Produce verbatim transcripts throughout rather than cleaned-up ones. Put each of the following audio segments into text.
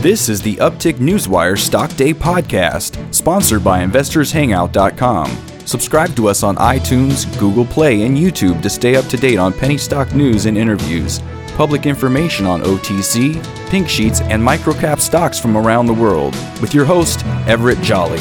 This is the Uptick Newswire Stock Day podcast, sponsored by investors hangout dot com. Subscribe to us on iTunes, Google Play, and YouTube to stay up to date on penny stock news and interviews, public information on O T C, pink sheets, and microcap stocks from around the world, with your host, Everett Jolly.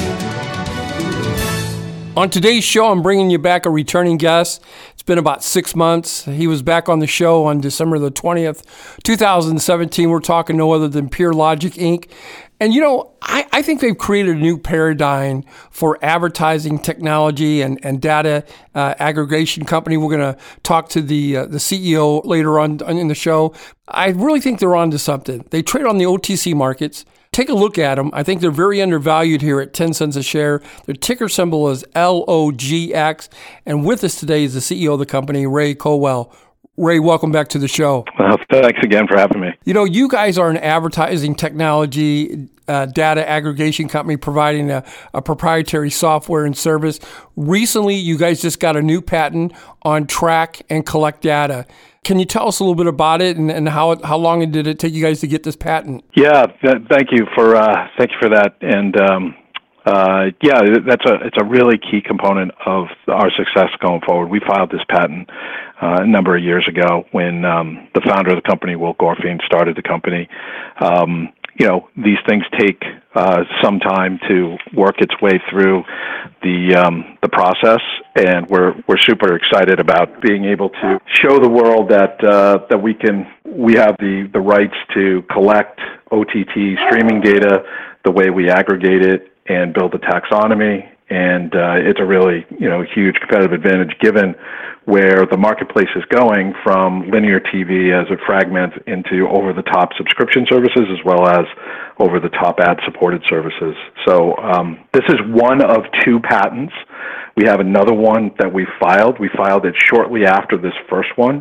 On today's show, I'm bringing you back a returning guest. It's been about six months. He was back on the show on December the twentieth, twenty seventeen. We're talking no other than PureLogic, Incorporated. And, you know, I, I think they've created a new paradigm for advertising technology and, and data uh, aggregation company. We're going to talk to the uh, the C E O later on in the show. I really think they're onto something. They trade on the O T C markets. Take a look at them. I think they're very undervalued here at ten cents a share. Their ticker symbol is L O G X. And with us today is the C E O of the company, Ray Colwell. Ray, welcome back to the show. Well, thanks again for having me. You know, you guys are an advertising technology uh, data aggregation company providing a, a proprietary software and service. Recently, you guys just got a new patent on track and collect data. Can you tell us a little bit about it and, and how how long did it take you guys to get this patent? Yeah, th- thank you for uh, thank you for that. And um, uh, yeah, that's a it's a really key component of our success going forward. We filed this patent uh, a number of years ago when um, the founder of the company, Will Gorfian, started the company. Um, you know, these things take uh, some time to work its way through the um, the process, and we're we're super excited about being able to show the world that uh, that we can we have the, the rights to collect O T T streaming data the way we aggregate it and build a taxonomy. And uh, it's a really, you know, huge competitive advantage given where the marketplace is going from linear T V as it fragments into over-the-top subscription services as well as over-the-top ad-supported services. So um, this is one of two patents. We have another one that we filed. We filed it shortly after this first one,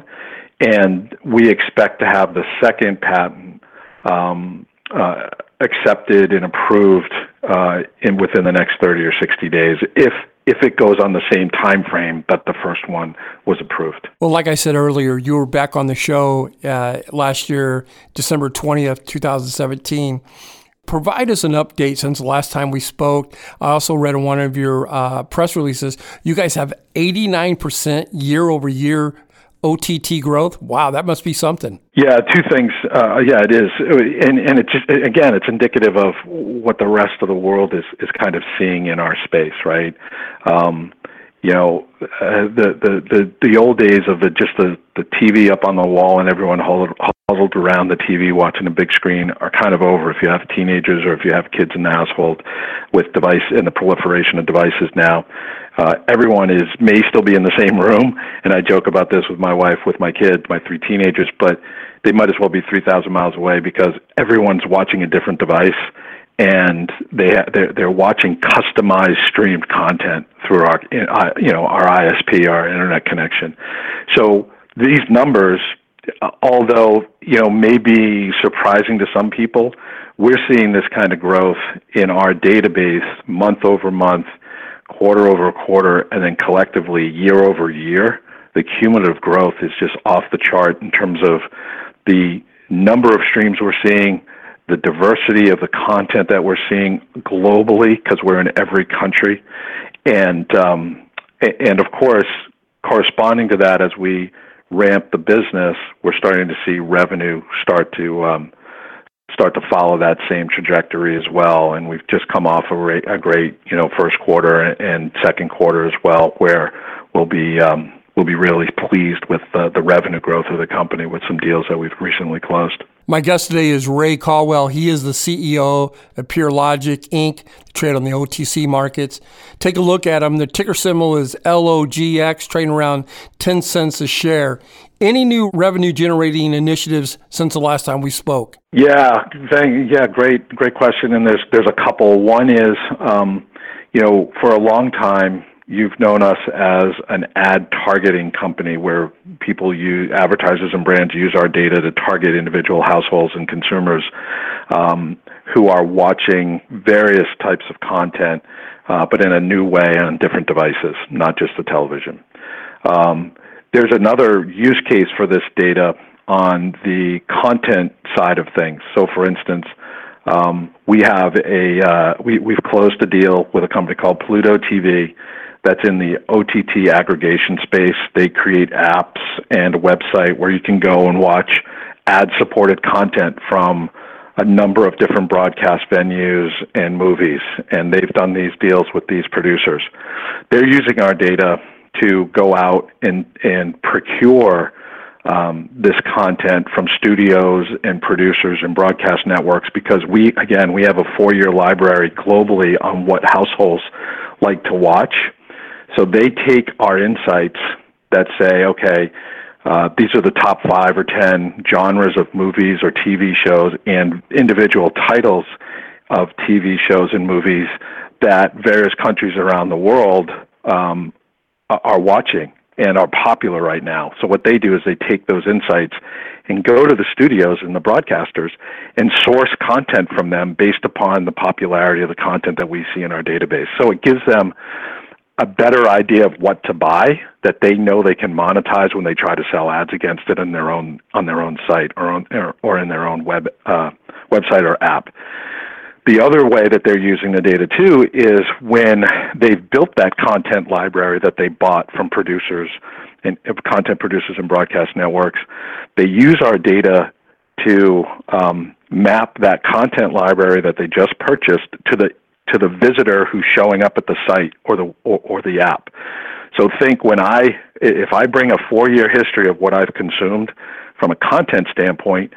and we expect to have the second patent um, uh, accepted and approved uh, in within the next thirty or sixty days, if if it goes on the same time frame that the first one was approved. Well, like I said earlier, you were back on the show uh, last year, December twentieth, twenty seventeen. Provide us an update since the last time we spoke. I also read in one of your uh, press releases, you guys have eighty-nine percent year over year O T T growth. Wow, that must be something. Yeah, two things. Uh, yeah, it is, and and it's just, again, it's indicative of what the rest of the world is is kind of seeing in our space, right? Um, you know, uh, the, the the the old days of the just the, the T V up on the wall and everyone huddled, huddled around the T V watching a big screen are kind of over. If you have teenagers or if you have kids in the household with device and the proliferation of devices now. Uh, everyone is may still be in the same room, and I joke about this with my wife, with my kids, my three teenagers, but they might as well be three thousand miles away because everyone's watching a different device, and they ha- they're, they're watching customized streamed content through our you know our I S P, our internet connection. So these numbers, although you know may be surprising to some people, we're seeing this kind of growth in our database month over month, quarter over quarter, and then collectively year over year. The cumulative growth is just off the chart in terms of the number of streams we're seeing, the diversity of the content that we're seeing globally, because we're in every country, and um, and of course, corresponding to that, as we ramp the business, we're starting to see revenue start to um, start to follow that same trajectory as well. And we've just come off a, ra- a great, you know, first quarter and second quarter as well, where we'll be um, we'll be really pleased with the, the revenue growth of the company with some deals that we've recently closed. My guest today is Ray Colwell. He is the C E O of PureLogic, Incorporated. They trade on the O T C markets. Take a look at them. The ticker symbol is L O G X, trading around ten cents a share. Any new revenue-generating initiatives since the last time we spoke? Yeah, thank, yeah, great, great question. And there's there's a couple. One is, um, you know, for a long time, you've known us as an ad targeting company where people use, advertisers and brands use our data to target individual households and consumers um, who are watching various types of content, uh, but in a new way on different devices, not just the television. Um, there's another use case for this data on the content side of things. So, for instance, Um, we have a uh, we we've closed a deal with a company called Pluto T V that's in the O T T aggregation space. They create apps and a website where you can go and watch ad-supported content from a number of different broadcast venues and movies, and they've done these deals with these producers. They're using our data to go out and, and procure um, this content from studios and producers and broadcast networks, because we, again, we have a four-year library globally on what households like to watch. So they take our insights that say, okay, Uh, these are the top five or ten genres of movies or T V shows and individual titles of T V shows and movies that various countries around the world um, are watching and are popular right now. So what they do is they take those insights and go to the studios and the broadcasters and source content from them based upon the popularity of the content that we see in our database. So it gives them a better idea of what to buy that they know they can monetize when they try to sell ads against it in their own on their own site or on, or in their own web uh, website or app. The other way that they're using the data too is when they've built that content library that they bought from producers and content producers and broadcast networks, they use our data to um, map that content library that they just purchased to the to the visitor who's showing up at the site or the or, or the app. So think when I, if I bring a four-year history of what I've consumed from a content standpoint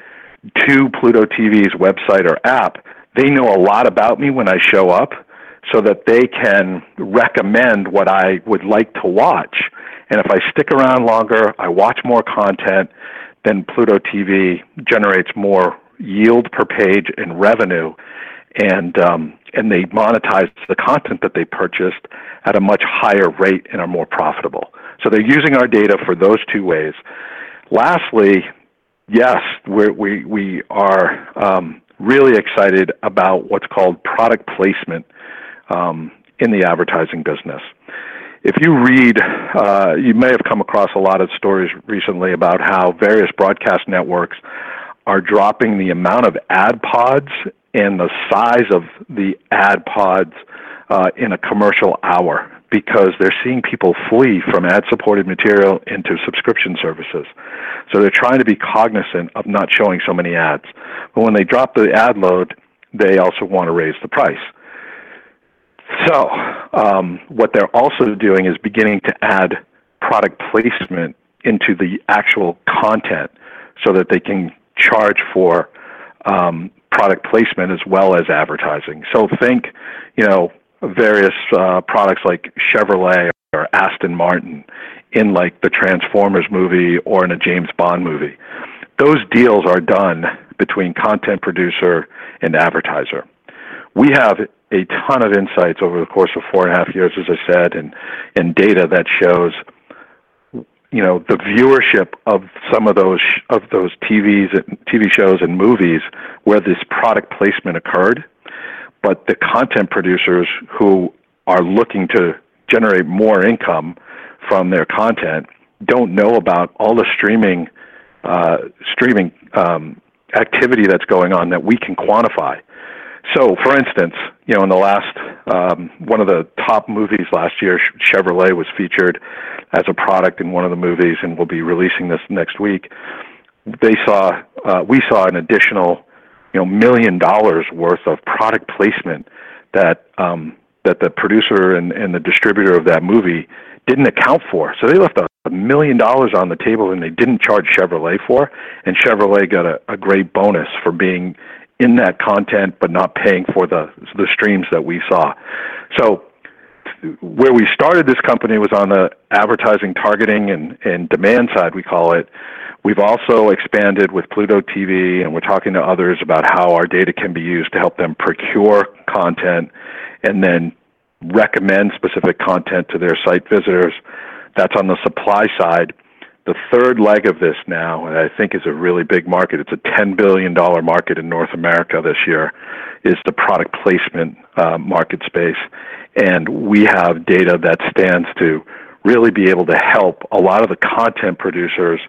to Pluto T V's website or app, they know a lot about me when I show up so that they can recommend what I would like to watch. And if I stick around longer, I watch more content, then Pluto T V generates more yield per page and revenue, and um, and they monetize the content that they purchased at a much higher rate and are more profitable. So they're using our data for those two ways. Lastly, yes, we're, we we are um, really excited about what's called product placement um, in the advertising business. If you read, uh, you may have come across a lot of stories recently about how various broadcast networks are dropping the amount of ad pods and the size of the ad pods uh, in a commercial hour because they're seeing people flee from ad-supported material into subscription services. So they're trying to be cognizant of not showing so many ads. But when they drop the ad load, they also want to raise the price. So um, what they're also doing is beginning to add product placement into the actual content so that they can charge for um, product placement as well as advertising. So think, you know, various uh, products like Chevrolet or Aston Martin in like the Transformers movie or in a James Bond movie. Those deals are done between content producer and advertiser. We have a ton of insights over the course of four and a half years, as I said, and, and data that shows, you know, the viewership of some of those of those T Vs, and T V shows and movies where this product placement occurred, but the content producers who are looking to generate more income from their content don't know about all the streaming uh, streaming um, activity that's going on that we can quantify. So, for instance, you know, in the last, um, one of the top movies last year, Chevrolet was featured as a product in one of the movies, and we'll be releasing this next week. They saw, uh, we saw an additional, you know, million dollars worth of product placement that um, that the producer and, and the distributor of that movie didn't account for. So they left a, a million dollars on the table, and they didn't charge Chevrolet for, and Chevrolet got a, a great bonus for being in that content, but not paying for the the streams that we saw. So where we started this company was on the advertising targeting and, and demand side, we call it. We've also expanded with Pluto T V, and we're talking to others about how our data can be used to help them procure content and then recommend specific content to their site visitors. That's on the supply side. The third leg of this now, and I think is a really big market, it's a ten billion dollars market in North America this year, is the product placement uh, market space. And we have data that stands to really be able to help a lot of the content producers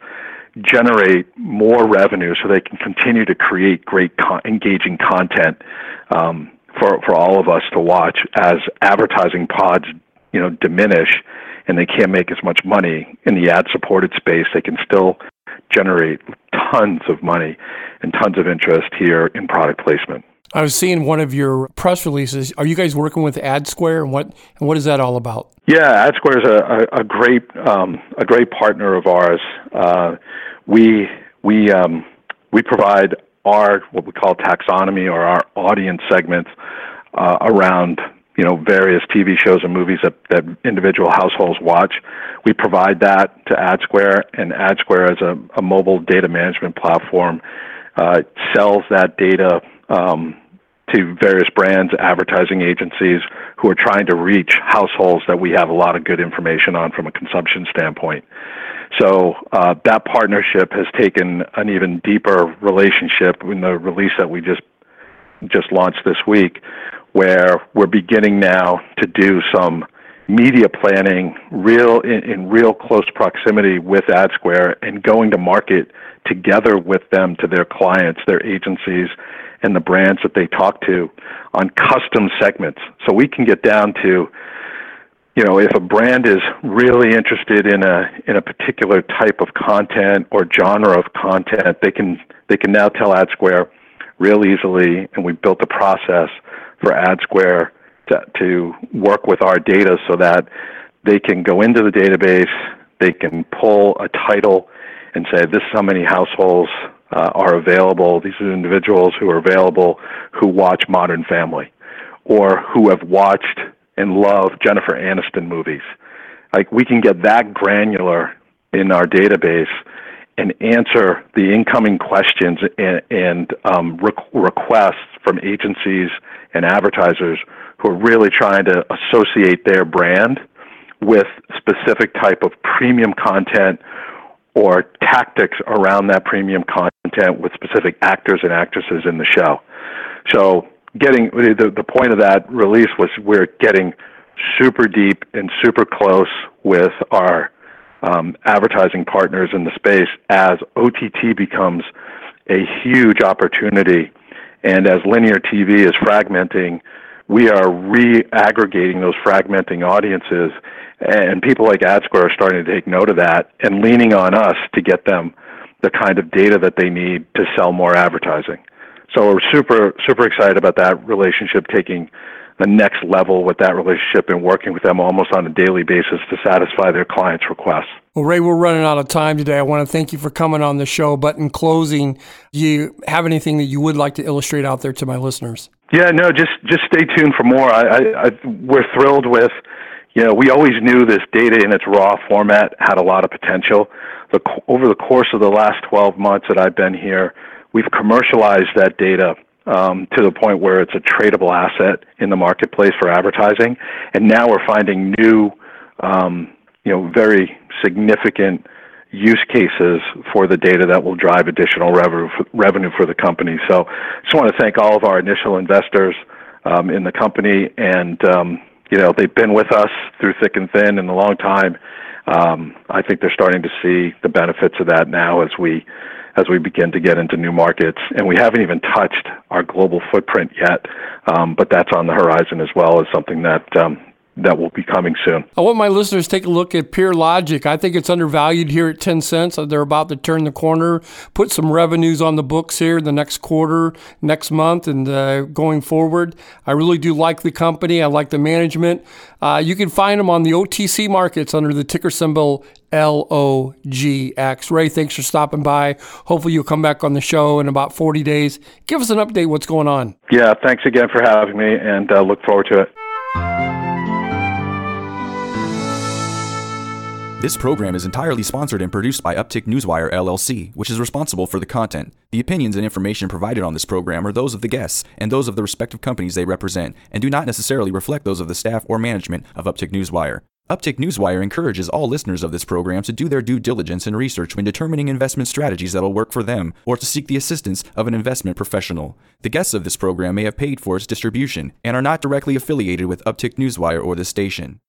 generate more revenue so they can continue to create great, con- engaging content um, for for all of us to watch as advertising pods, you know, diminish and they can't make as much money in the ad-supported space. They can still generate tons of money and tons of interest here in product placement. I was seeing one of your press releases. Are you guys working with AdSquare, and what and what is that all about? Yeah, AdSquare is a, a, a great um, a great partner of ours. Uh, we we um, we provide our what we call taxonomy or our audience segments uh, around you know various T V shows and movies that, that individual households watch. We provide that to AdSquare, and AdSquare as a, a mobile data management platform uh, sells that data Um, to various brands, advertising agencies who are trying to reach households that we have a lot of good information on from a consumption standpoint. So uh, that partnership has taken an even deeper relationship in the release that we just just launched this week, where we're beginning now to do some media planning real in, in real close proximity with AdSquare and going to market together with them to their clients, their agencies, and the brands that they talk to on custom segments. So we can get down to, you know, if a brand is really interested in a in a particular type of content or genre of content, they can they can now tell AdSquare real easily, and we've built a process for AdSquare to, to work with our data so that they can go into the database, they can pull a title and say, this is how many households uh, are available, these are individuals who are available who watch Modern Family or who have watched and love Jennifer Aniston movies. Like, we can get that granular in our database and answer the incoming questions and, and um, re- requests from agencies and advertisers who are really trying to associate their brand with specific type of premium content or tactics around that premium content with specific actors and actresses in the show. So getting the, the point of that release was we're getting super deep and super close with our um, advertising partners in the space as O T T becomes a huge opportunity. And as linear T V is fragmenting, we are re-aggregating those fragmenting audiences, and people like AdSquare are starting to take note of that and leaning on us to get them the kind of data that they need to sell more advertising. So we're super, super excited about that relationship taking the next level with that relationship and working with them almost on a daily basis to satisfy their clients' requests. Well, Ray, we're running out of time today. I want to thank you for coming on the show. But in closing, do you have anything that you would like to illustrate out there to my listeners? Yeah, no, just just stay tuned for more. I, I, I, we're thrilled with, you know, we always knew this data in its raw format had a lot of potential. The, over the course of the last twelve months that I've been here, we've commercialized that data um, to the point where it's a tradable asset in the marketplace for advertising. And now we're finding new, um, you know, very significant use cases for the data that will drive additional revenue for, revenue for the company. So I just want to thank all of our initial investors um, in the company. And, um, you know, they've been with us through thick and thin in a long time. Um, I think they're starting to see the benefits of that now as we as we begin to get into new markets. And we haven't even touched our global footprint yet, um, but that's on the horizon as well as something that um, that will be coming soon. I want my listeners to take a look at PeerLogix. I think it's undervalued here at ten cents. They're about to turn the corner, put some revenues on the books here the next quarter, next month, and uh, going forward. I really do like the company. I like the management. Uh, you can find them on the O T C markets under the ticker symbol L O G X. Ray, thanks for stopping by. Hopefully you'll come back on the show in about forty days. Give us an update what's going on. Yeah, thanks again for having me, and uh, look forward to it. This program is entirely sponsored and produced by Uptick Newswire, L L C, which is responsible for the content. The opinions and information provided on this program are those of the guests and those of the respective companies they represent, and do not necessarily reflect those of the staff or management of Uptick Newswire. Uptick Newswire encourages all listeners of this program to do their due diligence and research when determining investment strategies that will work for them, or to seek the assistance of an investment professional. The guests of this program may have paid for its distribution and are not directly affiliated with Uptick Newswire or this station.